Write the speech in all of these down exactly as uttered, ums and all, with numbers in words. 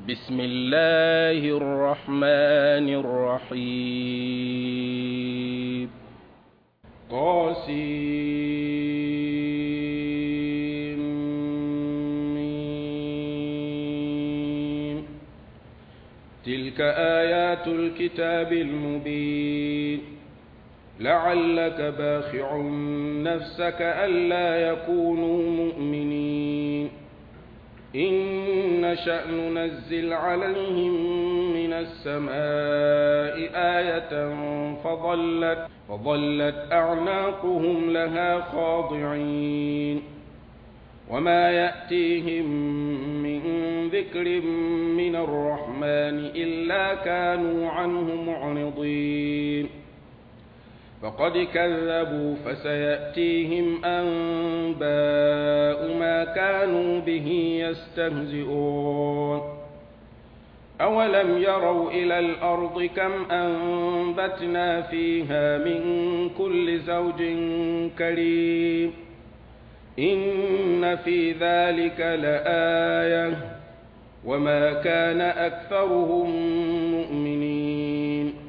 بسم الله الرحمن الرحيم طاسيم تلك آيات الكتاب المبين لعلك باخع نفسك ألا يكونوا مؤمنين إن نشأ ننزل عليهم من السماء آية فظلت, فظلت أعناقهم لها خاضعين وما يأتيهم من ذكر من الرحمن إلا كانوا عنه معرضين فقد كذبوا فسيأتيهم أنباء ما كانوا به يستهزئون أولم يروا إلى الأرض كم أنبتنا فيها من كل زوج كريم إن في ذلك لآية وما كان أكثرهم مؤمنين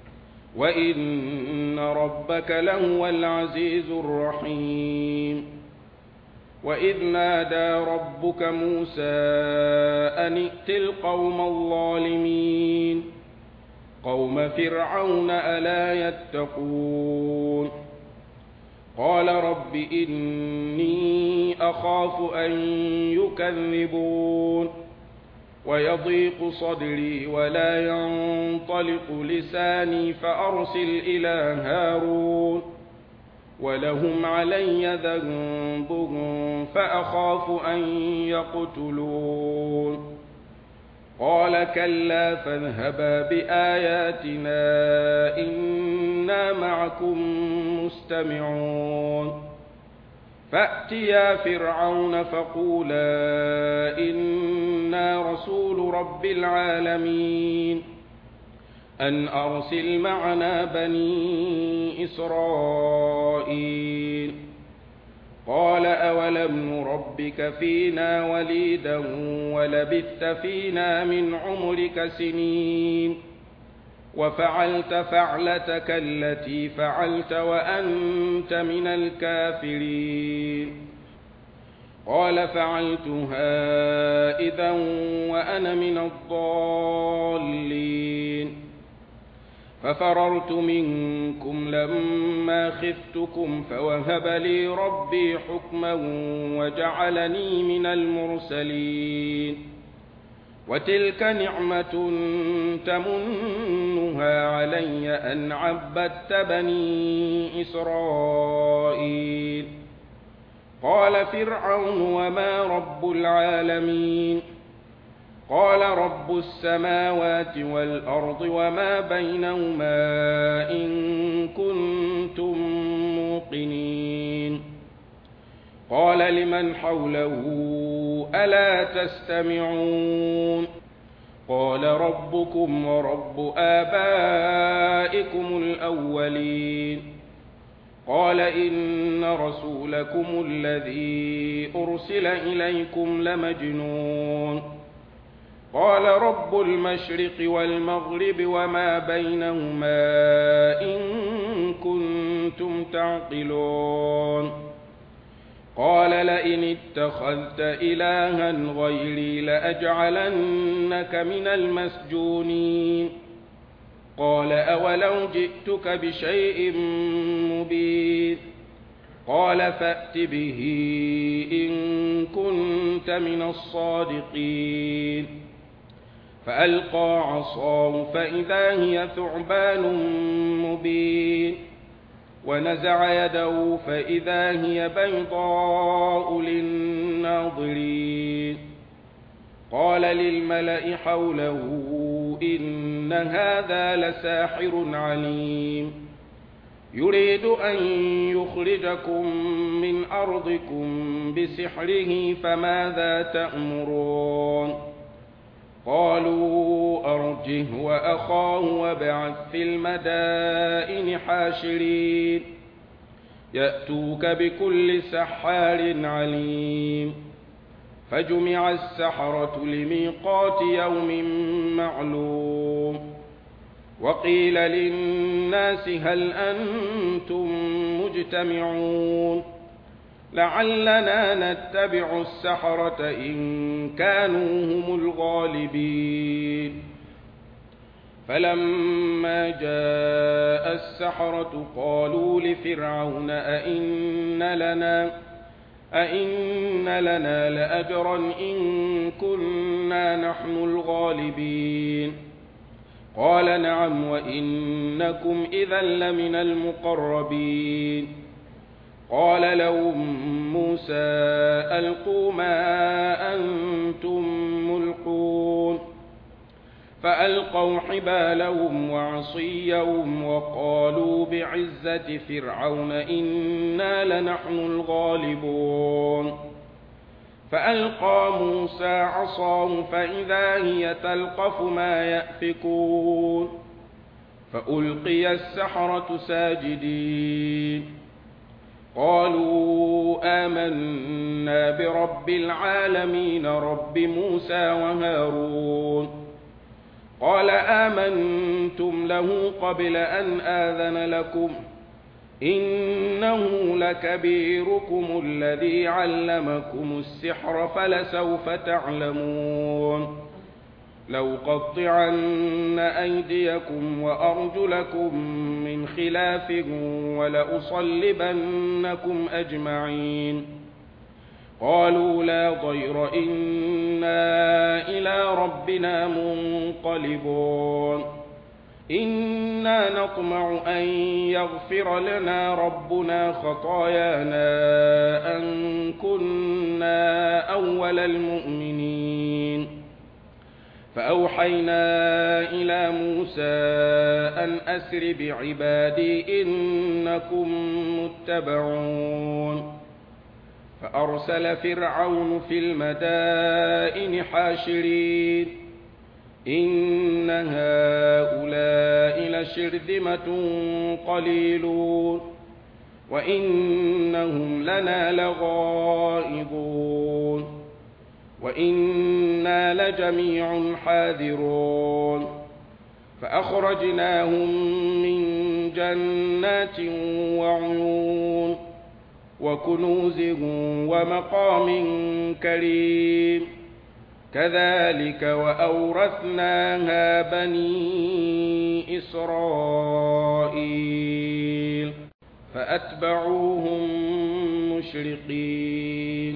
وإن ربك لهو العزيز الرحيم وإذ نادى ربك موسى أن ائت القوم الظالمين قوم فرعون ألا يتقون قال رب إني أخاف أن يكذبون ويضيق صدري ولا ينطلق لساني فأرسل إلى هارون ولهم علي ذنب فأخاف أن يقتلون قال كلا فاذهبا بآياتنا إنا معكم مستمعون فأتيا فرعون فقولا إنا رسول رب العالمين أن أرسل معنا بني إسرائيل قال أولم نربك فينا وليدا ولبثت فينا من عمرك سنين وفعلت فعلتك التي فعلت وأنت من الكافرين قال فعلتها إذا وأنا من الضالين ففررت منكم لما خفتكم فوهب لي ربي حكما وجعلني من المرسلين وتلك نعمة تمنها علي أن عبدت بني إسرائيل قال فرعون وما رب العالمين قال رب السماوات والأرض وما بينهما إن كنتم موقنين قال لمن حوله ألا تستمعون قال ربكم ورب آبائكم الأولين قال إن رسولكم الذي أرسل إليكم لمجنون قال رب المشرق والمغرب وما بينهما إن كنتم تعقلون قال لئن اتخذت إلها غيري لأجعلنك من المسجونين قال أولو جئتك بشيء مبين قال فأت به إن كنت من الصادقين فألقى عصاه فإذا هي ثعبان مبين ونزع يده فإذا هي بيضاء للناظرين قال للملأ حوله إن هذا لساحر عليم يريد أن يخرجكم من أرضكم بسحره فماذا تأمرون قالوا أرجه وأخاه وابعث في المدائن حاشرين يأتوك بكل سحار عليم فجمع السحرة لميقات يوم معلوم وقيل للناس هل أنتم مجتمعون لعلنا نتبع السحرة إن كانوا هم الغالبين فلما جاء السحرة قالوا لفرعون أئن لنا أئن لنا لأجرا إن كنا نحن الغالبين قال نعم وإنكم إذا لمن المقربين قال لهم موسى ألقوا ما أنتم ملقون فألقوا حبالهم وعصيهم وقالوا بعزة فرعون إنا لنحن الغالبون فألقى موسى عصاه فإذا هي تلقف ما يأفكون فألقي السحرة ساجدين قالوا آمنا برب العالمين رب موسى وهارون قال آمنتم له قبل أن آذن لكم إنه لكبيركم الذي علمكم السحر فلسوف تعلمون لأقطعن أيديكم وأرجلكم من خلاف ولأصلبنكم أجمعين قالوا لا ضير إنا إلى ربنا منقلبون إنا نطمع أن يغفر لنا ربنا خطايانا أن كنا أول المؤمنين فأوحينا إلى موسى أن أسر بعبادي إنكم متبعون فأرسل فرعون في المدائن حاشرين إن هؤلاء لشرذمة قليلون وإنهم لنا لغائظون وإنا لجميع حاذرون فأخرجناهم من جنات وعيون وكنوز ومقام كريم كذلك وأورثناها بني إسرائيل فأتبعوهم مشرقين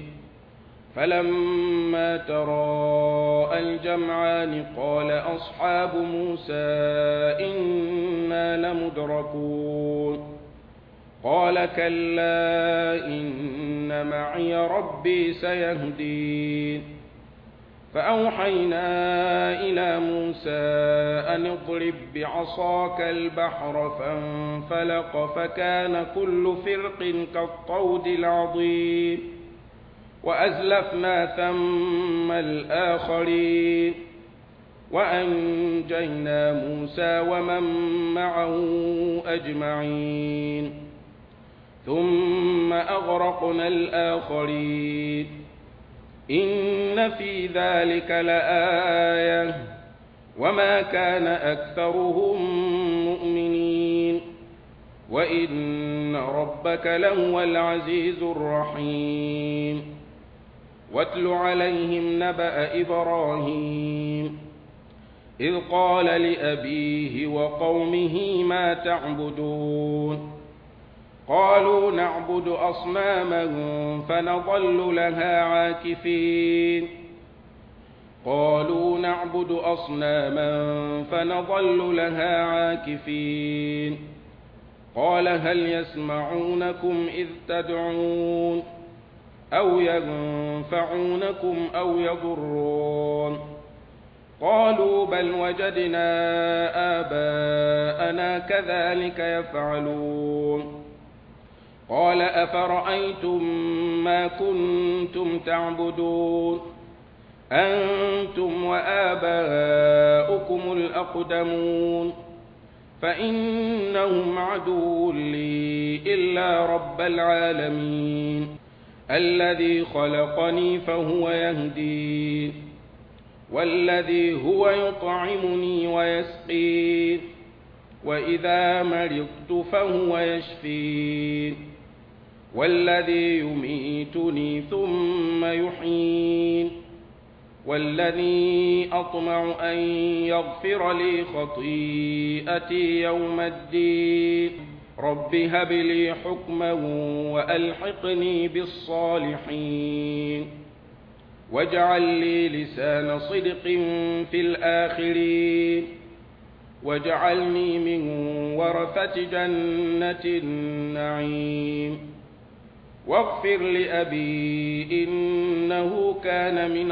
فلما تراءى الجمعان قال أصحاب موسى إنا لمدركون قال كلا إن معي ربي سيهدين فأوحينا إلى موسى أن اضرب بعصاك البحر فانفلق فكان كل فرق كالطود العظيم وأزلفنا ثم الآخرين وأنجينا موسى ومن معه أجمعين ثم أغرقنا الآخرين إن في ذلك لآية وما كان أكثرهم مؤمنين وإن ربك لهو العزيز الرحيم واتل عليهم نبأ إبراهيم إذ قال لأبيه وقومه ما تعبدون قالوا نعبد أصناما فنظل لها عاكفين قالوا نعبد أصناما فنظل لها عاكفين قال هل يسمعونكم إذ تدعون أو ينفعونكم أو يضرون قالوا بل وجدنا آباءنا كذلك يفعلون قال أفرأيتم ما كنتم تعبدون أنتم وآباؤكم الأقدمون فإنهم عدو لي إلا رب العالمين الذي خلقني فهو يهدين والذي هو يطعمني ويسقين وإذا مرضت فهو يشفين والذي يميتني ثم يحيين والذي أطمع أن يغفر لي خطيئتي يوم الدين رب هب لي حكما وألحقني بالصالحين واجعل لي لسان صدق في الآخرين واجعلني من ورثة جنة النعيم واغفر لأبي إنه كان من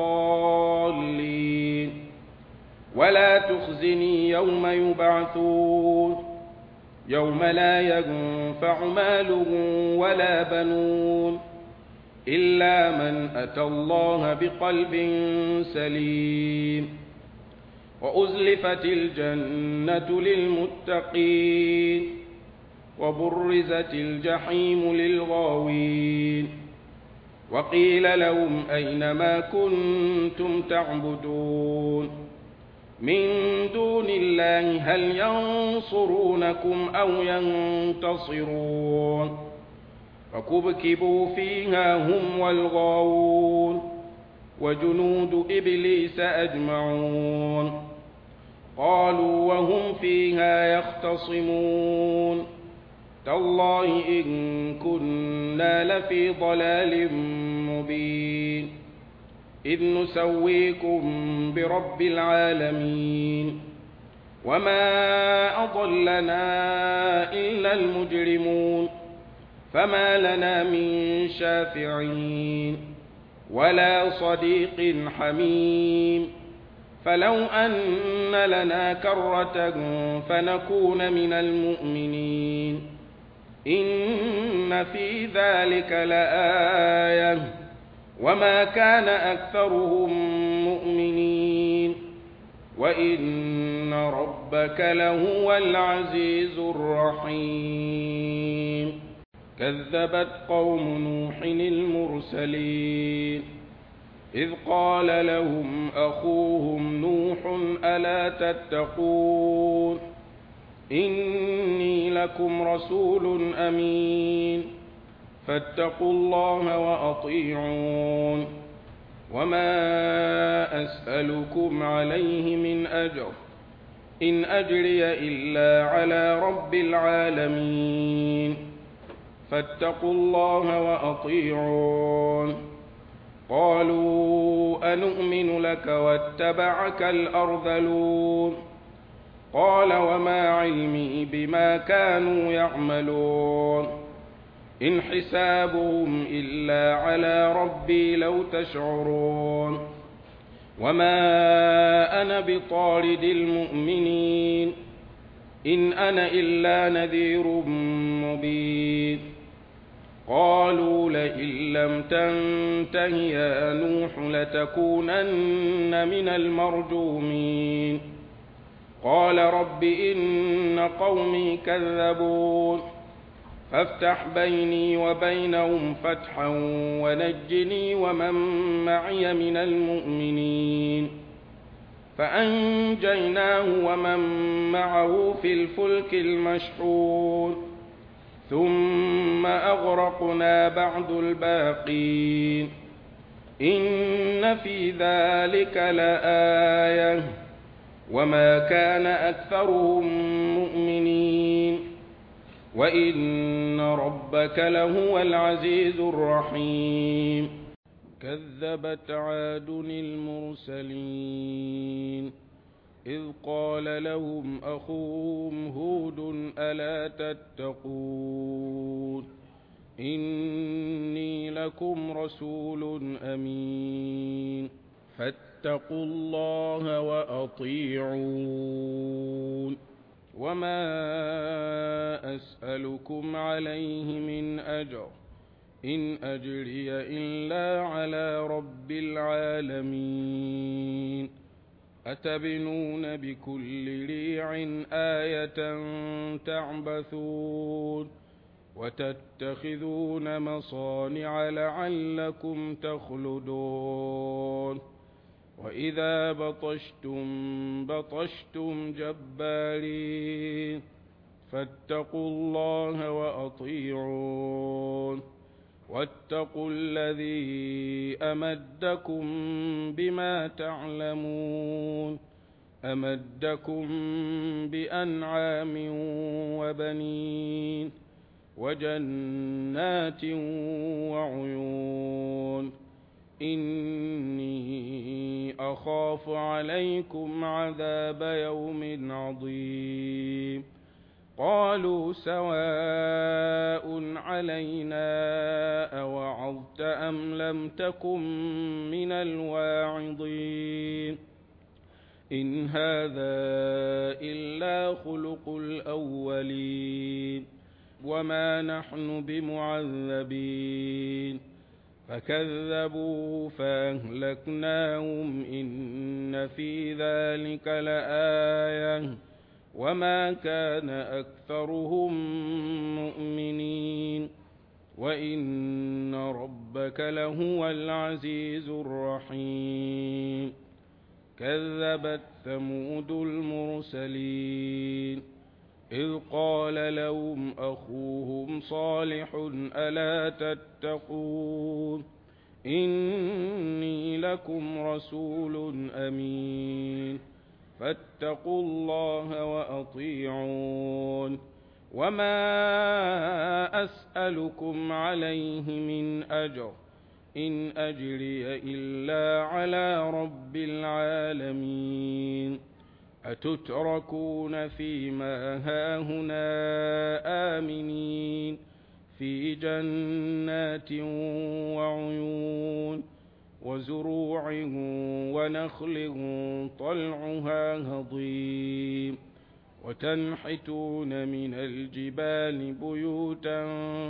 الضالين ولا تخزني يوم يبعثون يوم لا ينفع مال ولا بنون إلا من أتى الله بقلب سليم وأزلفت الجنة للمتقين وبرزت الجحيم للغاوين وقيل لهم أين ما كنتم تعبدون من دون الله هل ينصرونكم أو ينتصرون فكبكبوا فيها هم والغاوون وجنود إبليس أجمعون قالوا وهم فيها يختصمون تالله إن كنا لفي ضلال مبين إذ نسويكم برب العالمين وما أضلنا إلا المجرمون فما لنا من شافعين ولا صديق حميم فلو أن لنا كرة فنكون من المؤمنين إن في ذلك لآية وما كان أكثرهم مؤمنين وإن ربك لهو العزيز الرحيم كذبت قوم نوح المرسلين إذ قال لهم أخوهم نوح ألا تتقون إني لكم رسول أمين فاتقوا الله وأطيعون وما أسألكم عليه من أجر إن أجري إلا على رب العالمين فاتقوا الله وأطيعون قالوا أنؤمن لك واتبعك الأرذلون قال وما علمي بما كانوا يعملون إن حسابهم إلا على ربي لو تشعرون وما أنا بطارد المؤمنين إن أنا إلا نذير مبين قالوا لئن لم تنته يا نوح لتكونن من المرجومين قال رب إن قومي كذبون فافتح بيني وبينهم فتحا ونجني ومن معي من المؤمنين فأنجيناه ومن معه في الفلك المشحون ثم أغرقنا بعد الباقين إن في ذلك لآية وما كان أكثرهم مؤمنين وإن ربك لهو العزيز الرحيم كذبت عاد المرسلين إذ قال لهم أخوهم هود ألا تتقون إني لكم رسول أمين فاتقوا الله وأطيعون وما أسألكم عليه من أجر إن أجري إلا على رب العالمين أتبنون بكل ريع آية تعبثون وتتخذون مصانع لعلكم تخلدون وإذا بطشتم بطشتم جبارين فاتقوا الله وأطيعون واتقوا الذي أمدكم بما تعلمون أمدكم بأنعام وبنين وجنات وعيون إني أخاف عليكم عذاب يوم عظيم قالوا سواء علينا أوعظت أم لم تكن من الواعظين إن هذا إلا خلق الأولين وما نحن بمعذبين فكذبوا فأهلكناهم إن في ذلك لآية وما كان أكثرهم مؤمنين وإن ربك لهو العزيز الرحيم كذبت ثمود المرسلين إذ قال لهم أخوهم صالح ألا تتقون إني لكم رسول أمين فاتقوا الله وأطيعون وما أسألكم عليه من أجر إن أجري إلا على رب العالمين أتتركون فيما هاهنا آمنين في جنات وعيون وزروع ونخل طلعها هضيم وتنحتون من الجبال بيوتا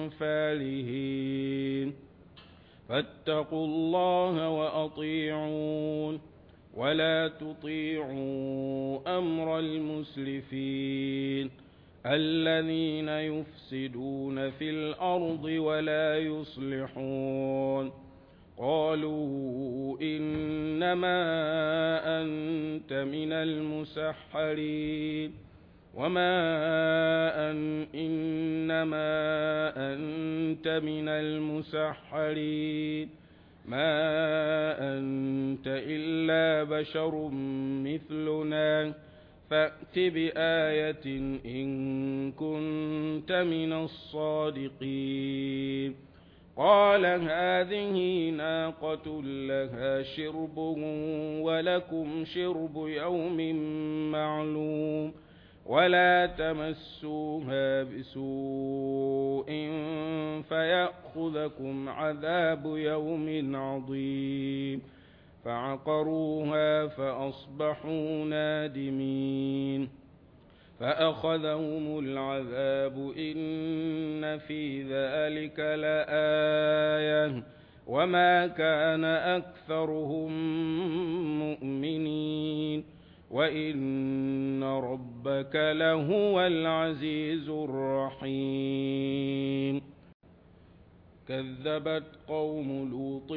فارهين فاتقوا الله وأطيعون ولا تطيعوا أمر المسرفين الذين يفسدون في الأرض ولا يصلحون قالوا إنما أنت من المسحرين وما أن إنما أنت من المسحرين ما أنت إلا بشر مثلنا فأت بآية إن كنت من الصادقين قال هذه ناقة لها شرب ولكم شرب يوم معلوم ولا تمسوها بسوء فيأخذكم عذاب يوم عظيم فعقروها فأصبحوا نادمين فأخذهم العذاب إن في ذلك لآية وما كان أكثرهم مؤمنين وإن ربك لهو العزيز الرحيم كذبت قوم لوط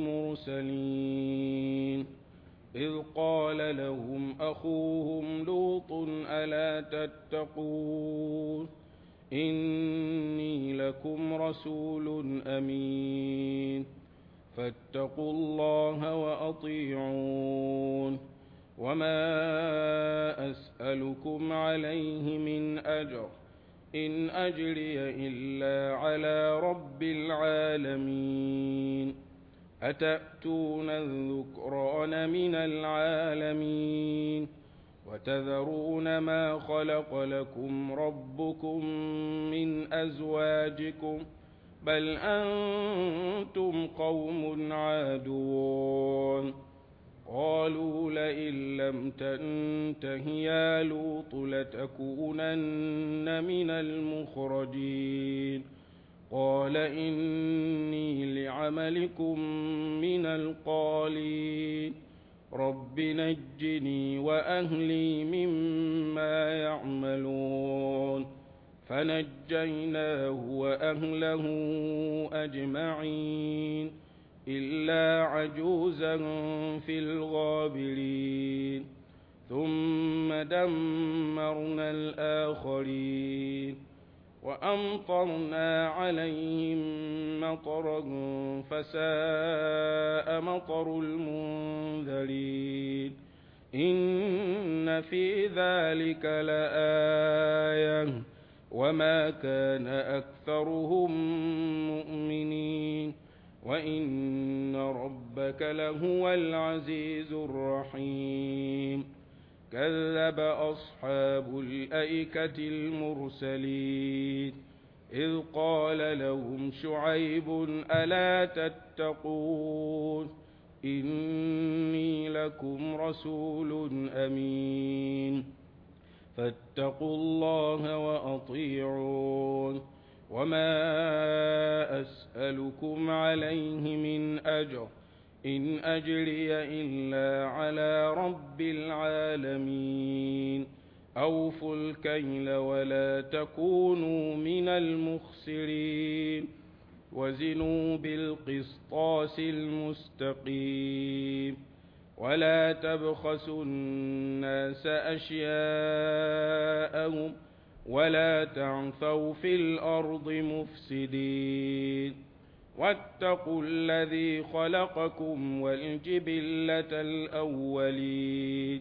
المرسلين إذ قال لهم أخوهم لوط ألا تتقون إني لكم رسول أمين فاتقوا الله وأطيعون وما أسألكم عليه من أجر إن أجري إلا على رب العالمين أتأتون الذكران من العالمين وتذرون ما خلق لكم ربكم من أزواجكم بل أنتم قوم عادون قالوا لئن لم تنته يا لوط لتكونن من المخرجين قال إني لعملكم من القالين رب نجني وأهلي مما يعملون فنجيناه وأهله أجمعين إلا عجوزا في الغابرين ثم دمرنا الآخرين وأمطرنا عليهم مطرا فساء مطر المنذرين إن في ذلك لآية وما كان أكثرهم مؤمنين وإن ربك لهو العزيز الرحيم كذب أصحاب الأيكة المرسلين إذ قال لهم شعيب ألا تتقون إني لكم رسول أمين فاتقوا الله وأطيعون وما أسألكم عليه من أجر إن أجري إلا على رب العالمين أوفوا الكيل ولا تكونوا من المخسرين وزنوا بالقسطاس المستقيم ولا تبخسوا الناس أشياءهم ولا تعثوا في الأرض مفسدين واتقوا الذي خلقكم والجبلة الأولين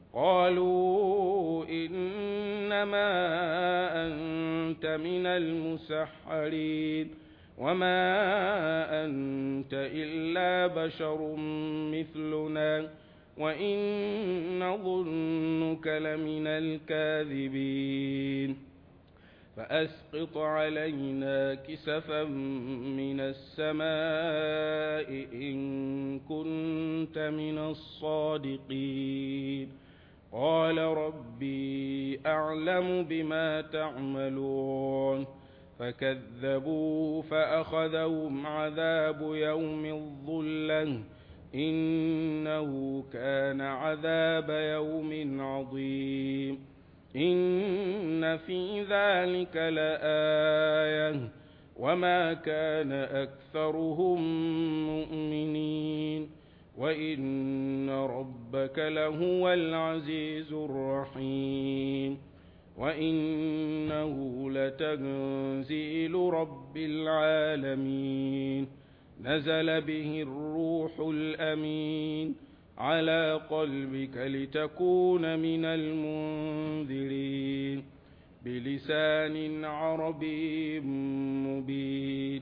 قالوا إنما أنت من المسحرين وما أنت إلا بشر مثلنا وإن نظنك لمن الكاذبين فأسقط علينا كسفا من السماء إن كنت من الصادقين قال ربي أعلم بما تعملون فكذبوا فأخذهم عذاب يوم الظلة إنه كان عذاب يوم عظيم إن في ذلك لآية وما كان أكثرهم مؤمنين وإن ربك لهو العزيز الرحيم وإنه لتنزيل رب العالمين نزل به الروح الأمين على قلبك لتكون من المنذرين بلسان عربي مبين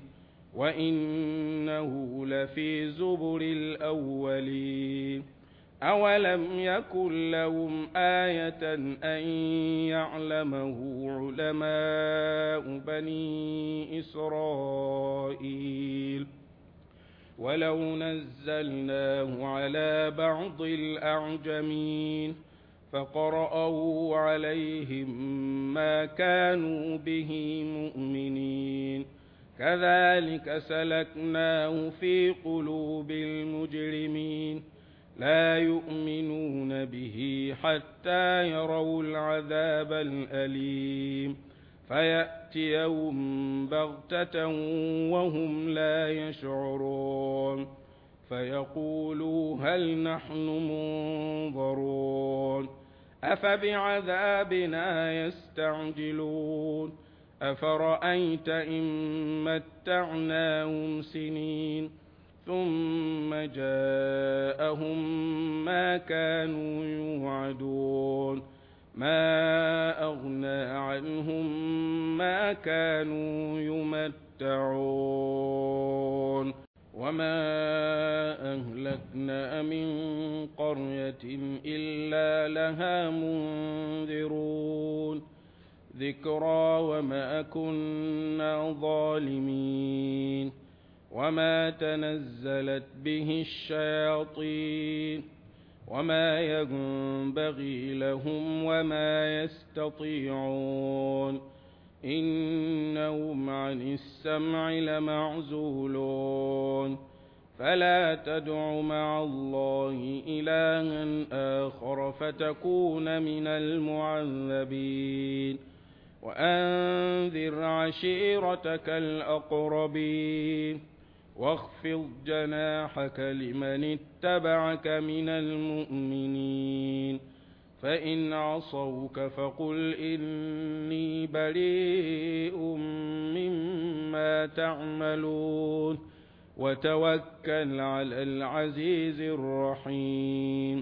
وإنه لفي زبر الأولين أولم يكن لهم آية أن يعلمه علماء بني إسرائيل ولو نزلناه على بعض الأعجمين فقرأوا عليهم ما كانوا به مؤمنين كذلك سلكناه في قلوب المجرمين لا يؤمنون به حتى يروا العذاب الأليم فيأتيهم بغتة وهم لا يشعرون فيقولوا هل نحن منظرون أفبعذابنا يستعجلون أفرأيت إن متعناهم سنين ثم جاءهم ما كانوا يوعدون ما أغنى عنهم ما كانوا يمتعون وما أهلكنا من قرية إلا لها منذرون ذكرى وما كنا ظالمين وما تنزلت به الشياطين وما ينبغي لهم وما يستطيعون إنهم عن السمع لمعزولون فلا تدع مع الله إلها آخر فتكون من المعذبين وأنذر عشيرتك الأقربين واخفض جناحك لمن اتبعك من المؤمنين فإن عصوك فقل إني بريء مما تعملون وتوكل على العزيز الرحيم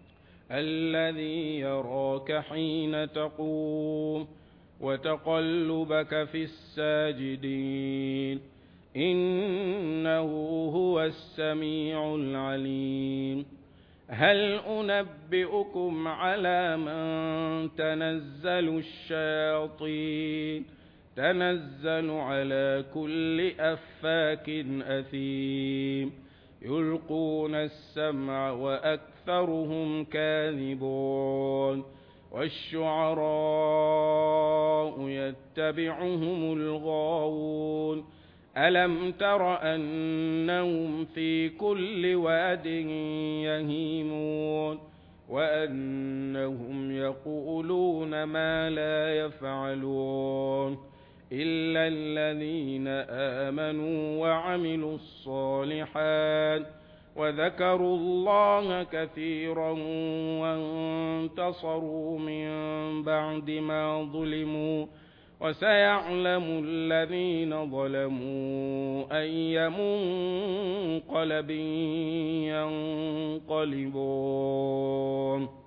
الذي يراك حين تقوم وتقلبك في الساجدين إنه هو السميع العليم هل أنبئكم على من تنزل الشياطين تنزل على كل أفاك أثيم يلقون السمع وأكثرهم كاذبون والشعراء يتبعهم الغاوون ألم تر أنهم في كل واد يهيمون وأنهم يقولون ما لا يفعلون إلا الذين آمنوا وعملوا الصالحات وذكروا الله كثيرا وانتصروا من بعد ما ظلموا وسيعلم الذين ظلموا أي منقلب ينقلبون